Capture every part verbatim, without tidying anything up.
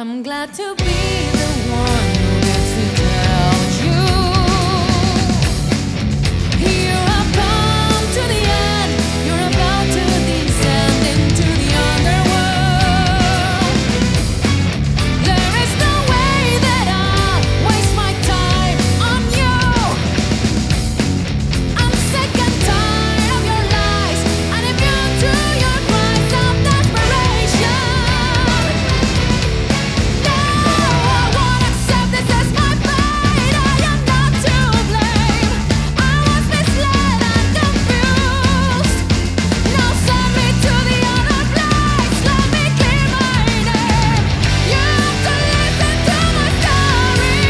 I'm glad to be the one who gets to tell you. You have come to the end. You're about to descend into the underworld. There is no way that I'll waste my time on you. I'm sick and tired of your lies, and immune to your cries of desperation. No, I won't accept this as my fate. I am not to blame. I was misled and confused. Now send me to the other place. Let me clear my name. You have to listen to my story.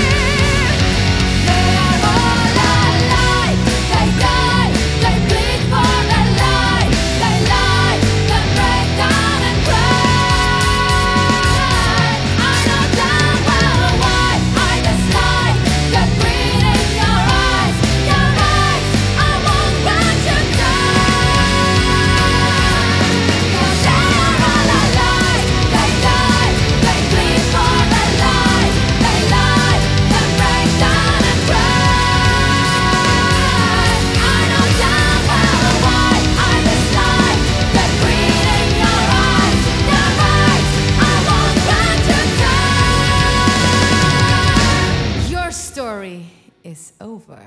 They are all alike. They die. They bleed for their life. They lie. They break down and cry. I know damn well why I dislike the green in your eyes. Your eyes, I won't let you die. They are all alike. They die. They bleed for their life. They lie. They break down and cry. I know damn well why I dislike the green in your eyes. Your eyes, I won't let you die. Your story is over.